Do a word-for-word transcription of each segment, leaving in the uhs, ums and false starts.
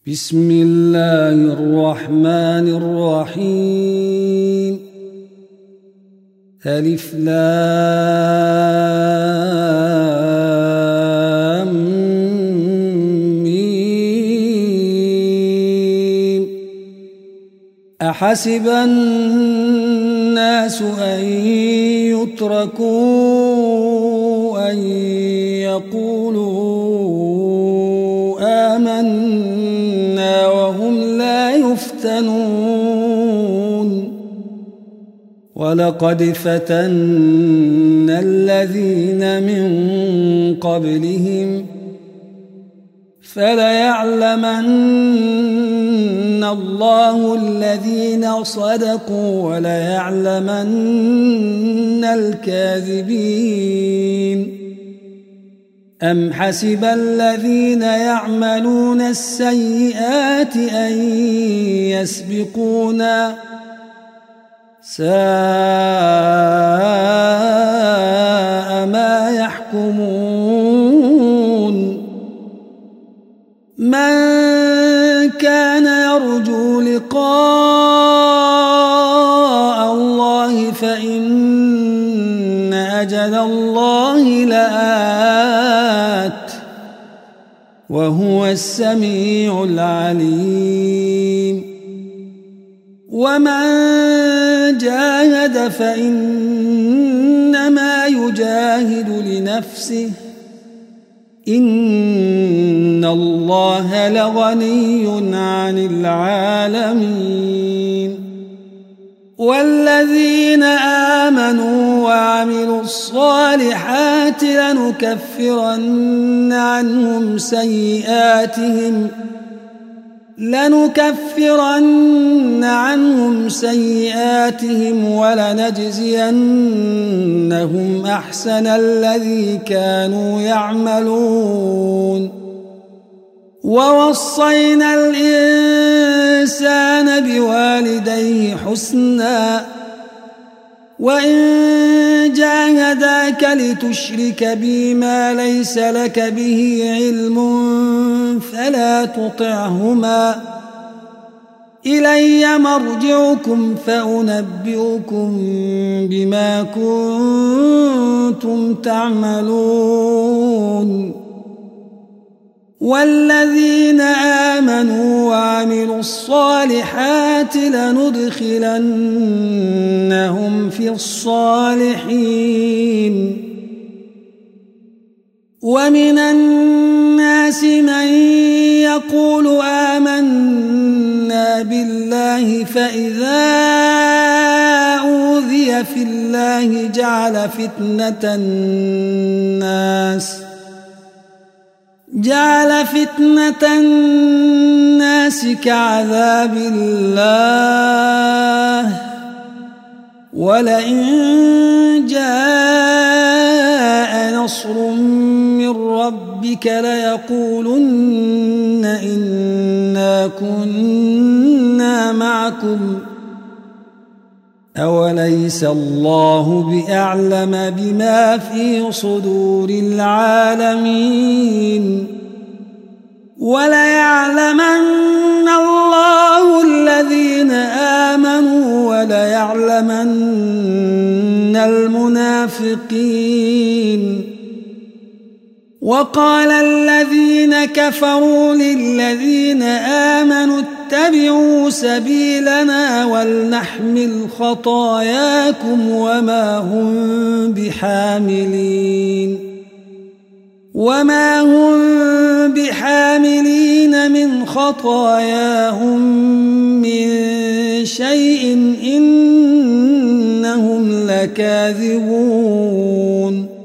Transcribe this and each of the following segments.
بسم الله الرحمن الرحيم. ألف لام ميم. أحسب الناس أن يتركوا أن يقولوا آمنا وهم لا يفتنون. ولقد فتنا الذين من قبلهم فليعلمن الله الذين صدقوا وليعلمن الكاذبين. أم حسب الذين يعملون السيئات أن يسبقونا ساء ما يحكمون. من كان يرجو لقاء الله فإن أجل الله لآت وهو السميع العليم. ومن جاهد فإنما يجاهد لنفسه إن الله لغني عن العالمين. والذين آمنوا وعملوا الصالحات لنكفرن عنهم سيئاتهم لنكفرن عنهم سيئاتهم ولنجزينهم أحسن الذي كانوا يعملون. ووصينا الإنسان بوالديه حسنا وإن جاهداك لتشرك بي ما ليس لك به علم فلا تطعهما إلي مرجعكم فأنبئكم بما كنتم تعملون. والذين آمنوا وعملوا الصالحات لندخلنهم في الصالحين. ومن الناس من يقول آمنا بالله فإذا أوذي في الله جعل فتنة الناس جعل فتنة الناس كعذاب الله ولئن جاء نصر من ربك ليقولن إنا كنا معكم أوليس الله بأعلم بما في صدور العالمين. وليعلمن الله الذين آمنوا وليعلمن المنافقين. وقال الذين كفروا للذين آمنوا اتبعوا سبيلنا ولنحمل خطاياكم وما هم بحاملين وما هم بحاملين من خطاياهم من شيء إنهم لكاذبون.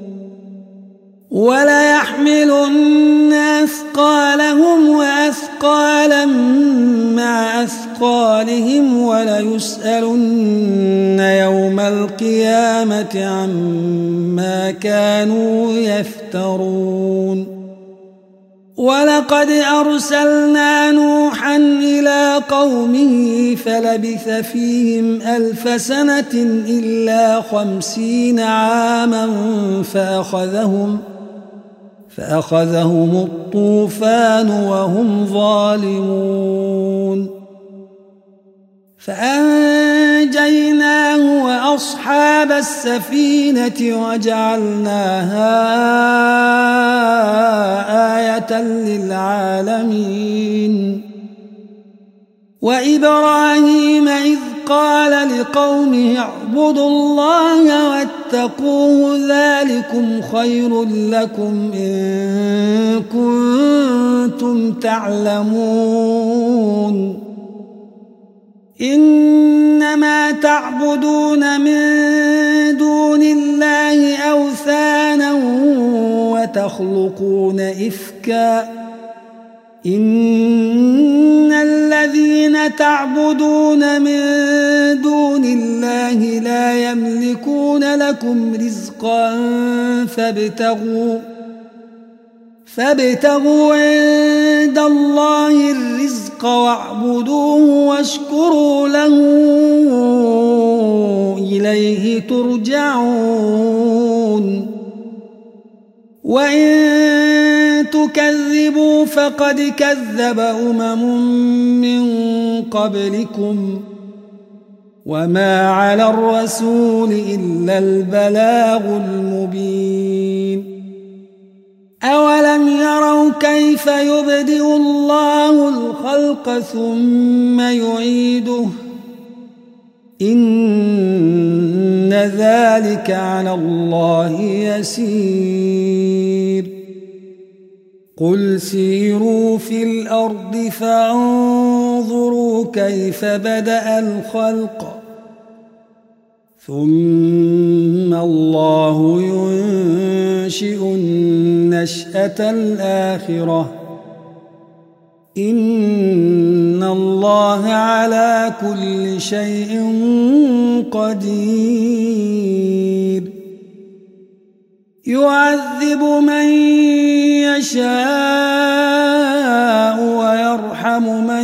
وليحملن أثقالهم وأثقالا مع أثقالهم وليسألن يوم القيامة عما كانوا يفترون. ولقد أرسلنا نوحا إلى قومه فلبث فيهم ألف سنة إلا خمسين عاما فأخذهم فأخذهم الطوفان وهم ظالمون فأنجيناه وأصحاب السفينة وجعلناها آية للعالمين وإبراهيم إذ قال لقومه اعبدوا الله واتقوه ذلكم خير لكم إن كنتم تعلمون إنما تعبدون من دون الله أوثانا وتخلقون إفكا إن الذين تعبدون من دون الله لا يملكون لكم رزقا فابتغوا فابتغوا عند الله الرزق واعبدوه واشكروا له إليه ترجعون وإن تكذبوا فقد كذب أمم من قبلكم وما على الرسول إلا البلاغ المبين أولم يروا كيف يبدئ الله الخلق ثم يعيده إن ذلك على الله يسير قل سيروا في الأرض فانظروا كيف بدأ الخلق ثم الله ينشئ النشأة الآخرة إن الله على كل شيء قدير يعذب من يشاء ويرحم من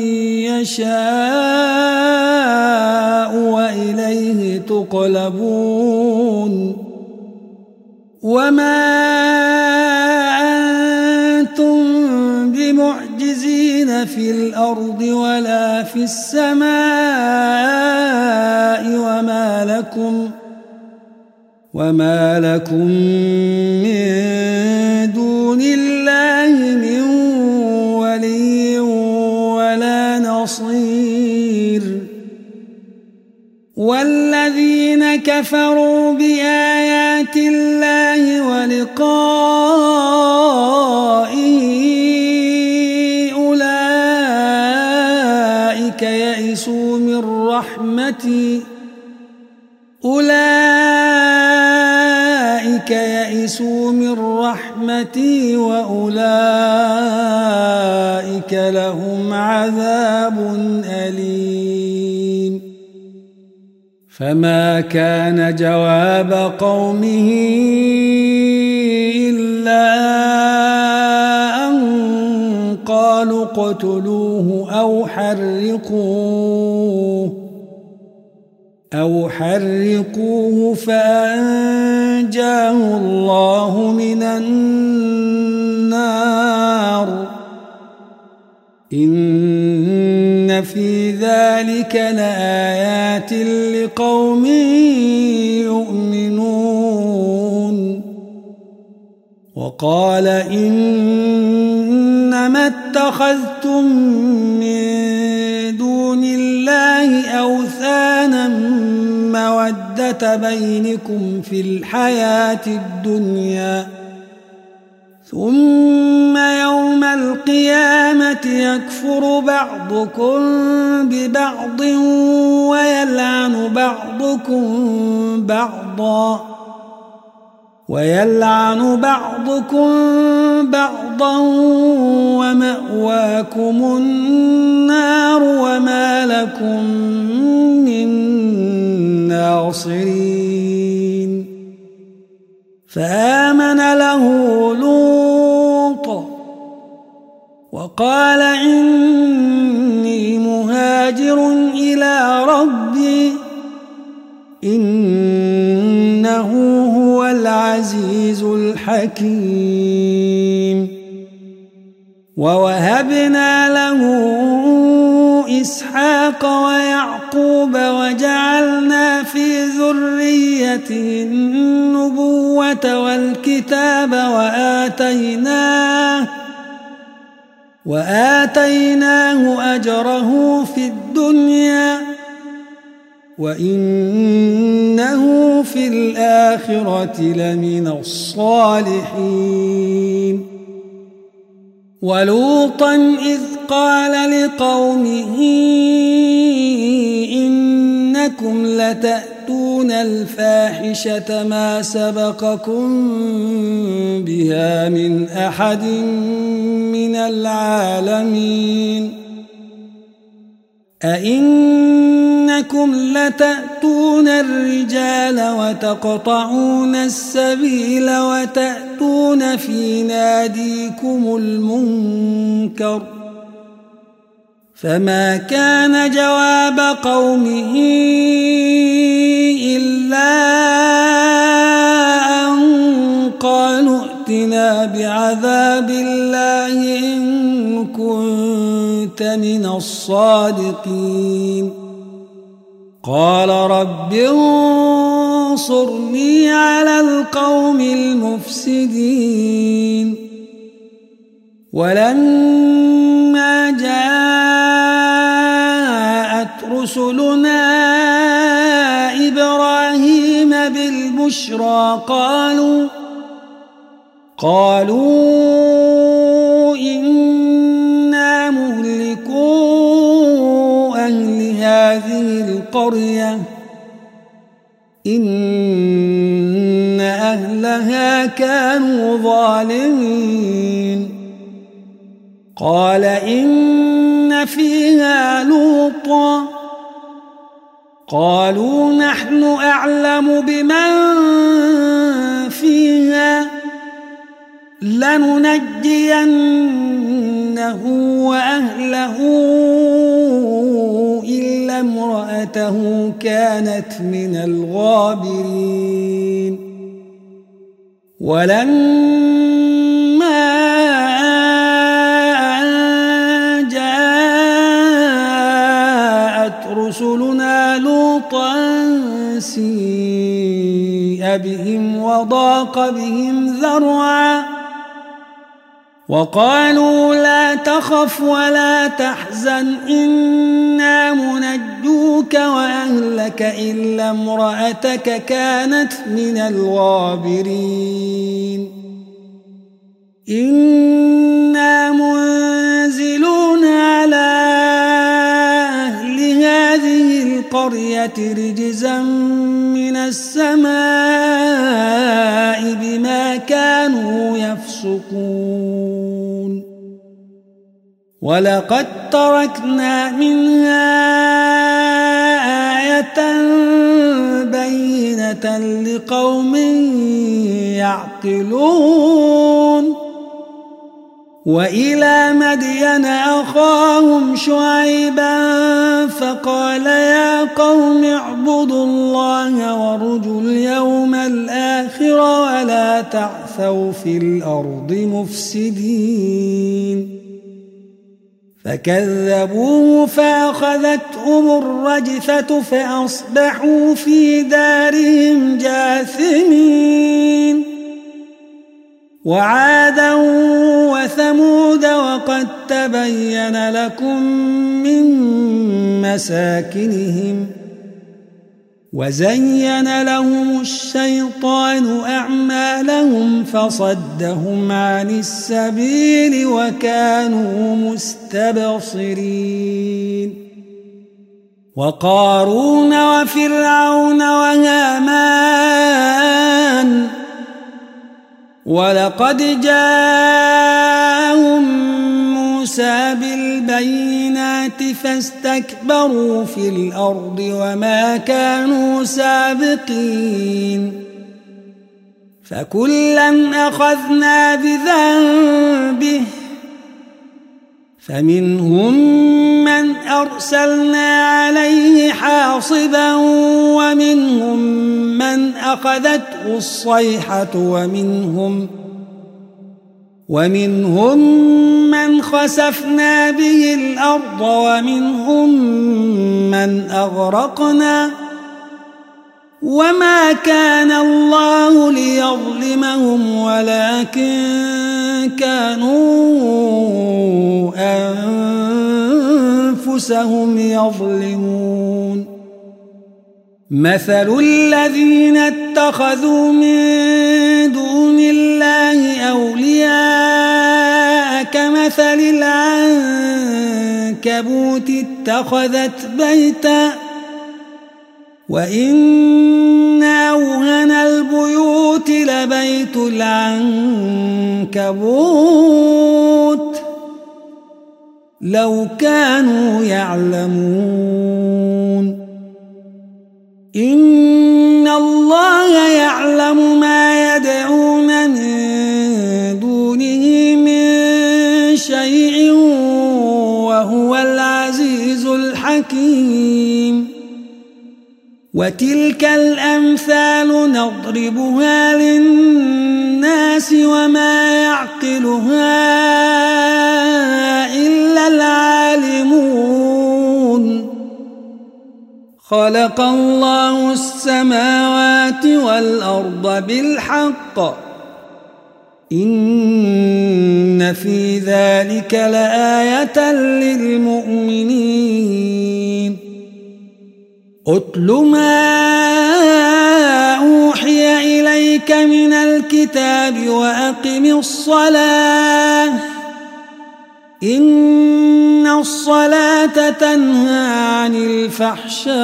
يشاء وإليه تقلبون وما أنتم بمعجزين في الأرض ولا في السماء وما لكم وما لكم من دون الله من ولي ولا نصير والذين كفروا بآيات الله ولقائه أولئك يئسوا من رحمتي أولئك يئسوا من رحمتي وأولئك لهم عذاب أليم فما كان جواب قومه إلا أن قالوا اقتلوه أو حرقوه أو حرقوه فأنجاه الله من النار إن في ذلك لآيات لقوم يؤمنون وقال إنما اتخذتم من دون الله أوثانا مودة بينكم في الحياة الدنيا ثم يوم القيامة يكفر بعضكم ببعض ويلعن بعضكم بعضا ويلعن بعضكم بعضا ومأواكم النار وما لكم من ناصرين فآمن له لوط وقال إني مهاجر إلى ربي إنه هو العزيز الحكيم ووهبنا له إسحاق ويعقوب وجعلنا في ذريته النبوة والكتاب وآتيناه وآتيناه أجره في الدنيا وإنه في الآخرة لمن الصالحين. ولوطا إذ قال لقومه إنكم لتأتون الفاحشة ما سبقكم بها من أحد من العالمين أئنكم لتأتون الرجال وتقطعون السبيل وتأتون في ناديكم المنكر فما كان جواب قومه إلا أن قالوا ائتنا بعذاب الله إن كنت من الصادقين. قال رب انصرني على القوم المفسدين. ولما جاءت رسلنا إبراهيم بالبشرى قالوا قالوا إنا مهلكو أهل هذه القرية إن أهلها كانوا ظالمين. قال إن فيها لوطا قالوا نحن أعلم بمن فيها لننجينه وأهله إلا امرأته كانت من الغابرين. ولما أن جاءت رسلنا لوطا سيء بهم وضاق بهم ذرعا وقالوا لا تخف ولا تحزن إنا منجوك وأهلك إلا امرأتك كانت من الغابرين. إنا منزلون على أهل هذه القرية رجزا من السماء بما كانوا يفسقون. ولقد تركنا منها آية بينة لقوم يعقلون. وإلى مدين أخاهم شعيبا فقال يا قوم اعبدوا الله وارجوا اليوم الآخر ولا تعثوا في الأرض مفسدين. فكذبوه فأخذتهم الرجفة فأصبحوا في دارهم جاثمين. وعادا وثمود وقد تبين لكم من مساكنهم وزين لهم الشيطان أعمالهم فصدهم عن السبيل وكانوا مستبصرين. وقارون وفرعون وهامان ولقد جاءهم موسى بالبينات فاستكبروا في الأرض وما كانوا سابقين. فكلا أخذنا بذنبه فمنهم من أرسلنا عليه حاصبا ومنهم من أخذته الصيحة ومنهم ومنهم من خسفنا به الأرض ومنهم من أغرقنا وما كان الله ليظلمهم ولكن كانوا أنفسهم يظلمون مثل الذين اتخذوا من دون الله أولياء كمثل العنكبوت اتخذت بيتا وإن أوهن البيوت لبيت العنكبوت لو كانوا يعلمون إن الله يعلم ما يدعون من دونه من شيء وهو العزيز الحكيم وتلك الأمثال نضربها للناس وما يعقلها إلا العالمون خلق الله السماوات والأرض بالحق إن في ذلك لآية للمؤمنين أتل ما أوحي إليك من الكتاب وأقم الصلاة إن الصلاة تنهى عن الفحشاء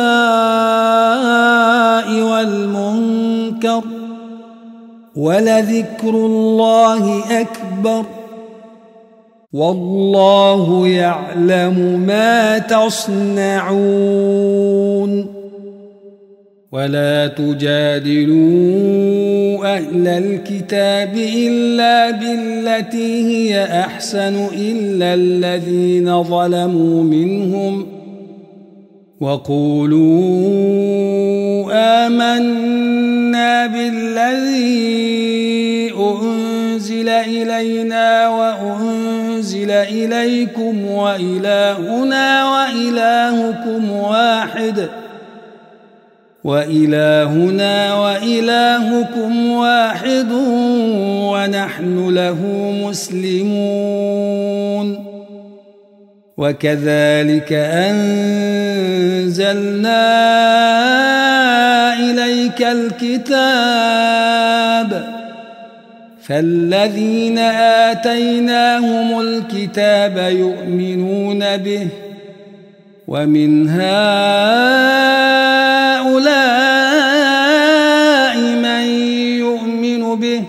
والمنكر ولذكر الله أكبر والله يعلم ما تصنعون ولا تجادلوا أهل الكتاب إلا بالتي هي أحسن إلا الذين ظلموا منهم وقولوا آمنا بالذي أنزل إلينا وأنزل إليكم وإلهنا وإلهكم واحد وإلهنا وإلهكم واحد ونحن له مسلمون وكذلك أنزلنا إليك الكتاب فالذين آتيناهم الكتاب يؤمنون به ومن هؤلاء من يؤمن به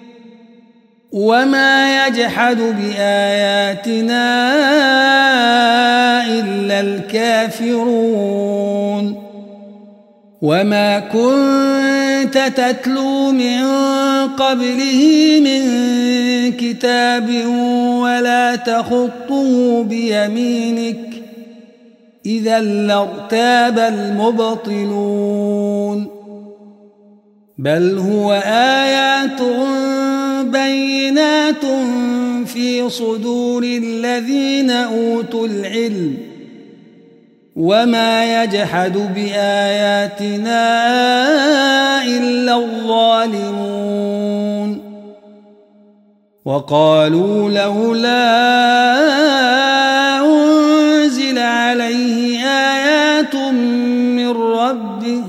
وما يجحد بآياتنا إلا الكافرون وما كنت تتلو من قبله من كتاب ولا تخطه بيمينك إذا لارتاب المبطلون بل هو آيات بينات في صدور الذين أوتوا العلم وما يجحد بآياتنا إلا الظالمون وقالوا لولا أنزل عليه آيات من ربه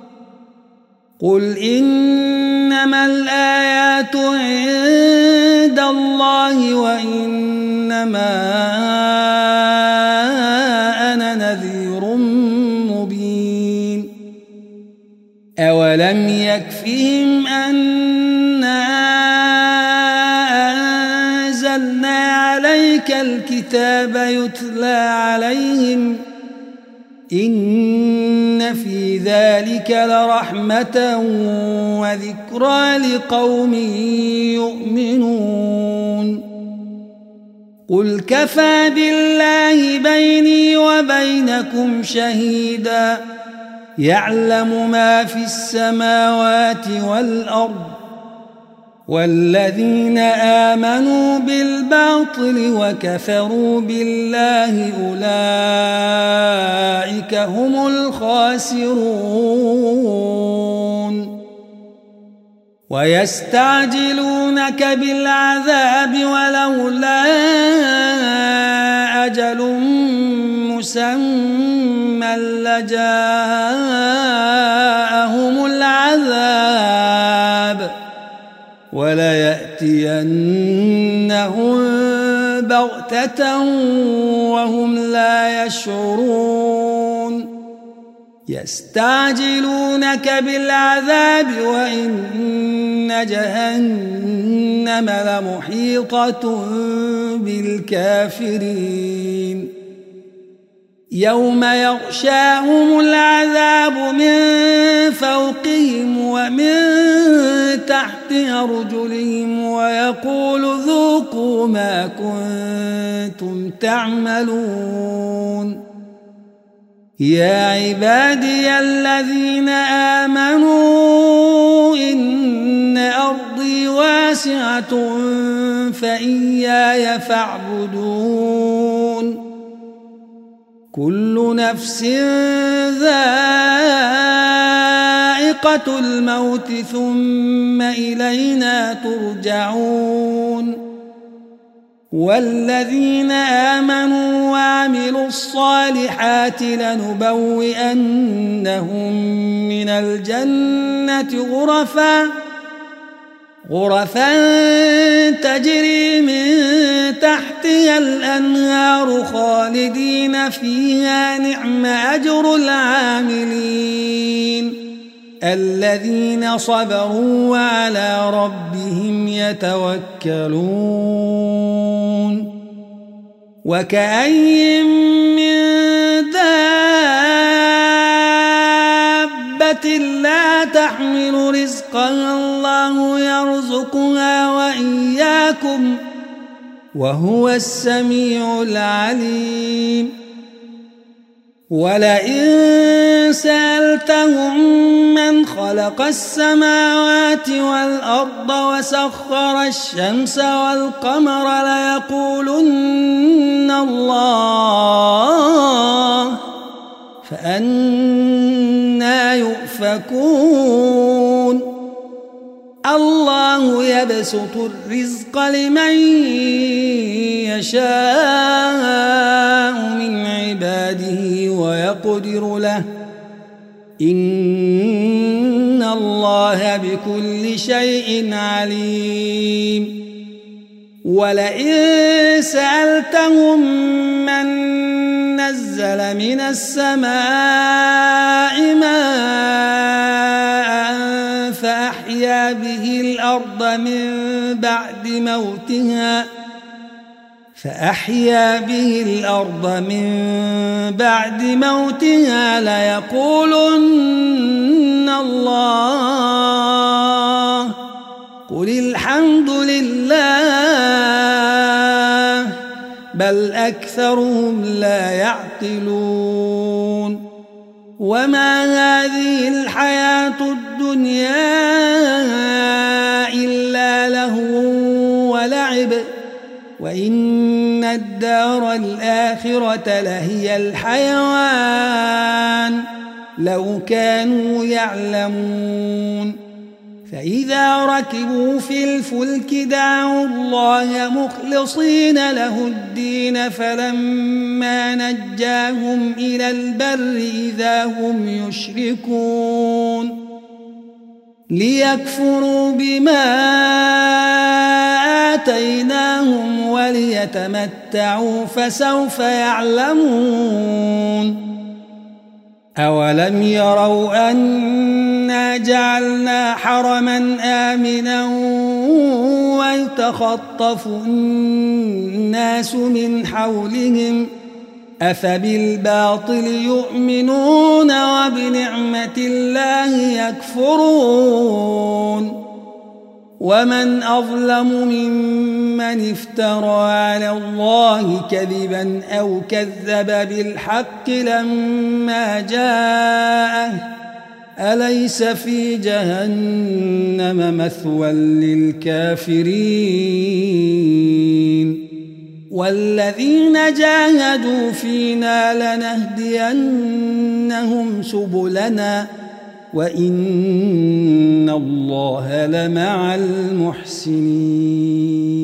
قل إنما الآيات عند الله وإنما أنا نذير مبين أولم يكفهم أنا أنزلنا عليك الكتاب يتلى عليهم إن في ذلك لرحمة وذكرى لقوم يؤمنون قل كفى بالله بيني وبينكم شهيدا يعلم ما في السماوات والأرض والذين آمنوا بالباطل وكفروا بالله أولئك هم الخاسرون ويستعجلونك بالعذاب ولولا أجل مسمى لجاءهم العذاب وليأتينهم بغتة وهم لا يشعرون يستعجلونك بالعذاب وإن جهنم لمحيطة بالكافرين يوم يغشاهم العذاب من فوقهم ومن تحت أرجلهم ويقول ذوقوا ما كنتم تعملون يا عبادي الذين آمنوا إن أرضي واسعة فإياي فاعبدون كل نفس ذائقة الموت ثم إلينا ترجعون والذين آمنوا وعملوا الصالحات لنبوئنهم من الجنة غرفا غرفا تجري من تحتها الأنهار خالدين فيها نعم أجر العاملين الذين صبروا وعلى ربهم يتوكلون وكأين من دابة لا تحمل رزقها الله يرزقها وإياكم وهو السميع العليم ولئن سألتهم من خلق السماوات والأرض وسخر الشمس والقمر ليقولن الله فأنى يؤفكون الله يبسط الرزق لمن يشاء من عباده ويقدر له إن الله بكل شيء عليم ولئن سألتهم من نزل من السماء ماء فأحيا به الأرض من بعد موتها فأحيا به الأرض من بعد موتها ليقولن الله قل الحمد لله بل أكثرهم لا يعقلون وما هذه الحياة الدنيا إلا لهو ولعب وإن الدار الآخرة لهي الحيوان لو كانوا يعلمون فإذا ركبوا في الفلك دعوا الله مخلصين له الدين فلما نجاهم إلى البر إذا هم يشركون ليكفروا بما آتيناهم وليتمتعوا فسوف يعلمون أولم يروا أنا جعلنا حرما آمنا ويتخطف الناس من حولهم أفبالباطل يؤمنون وبنعمة الله يكفرون ومن أظلم ممن افترى على الله كذبا أو كذب بالحق لما جاءه أليس في جهنم مثوى للكافرين والذين جاهدوا فينا لنهدينهم سبلنا وإن الله لمع المحسنين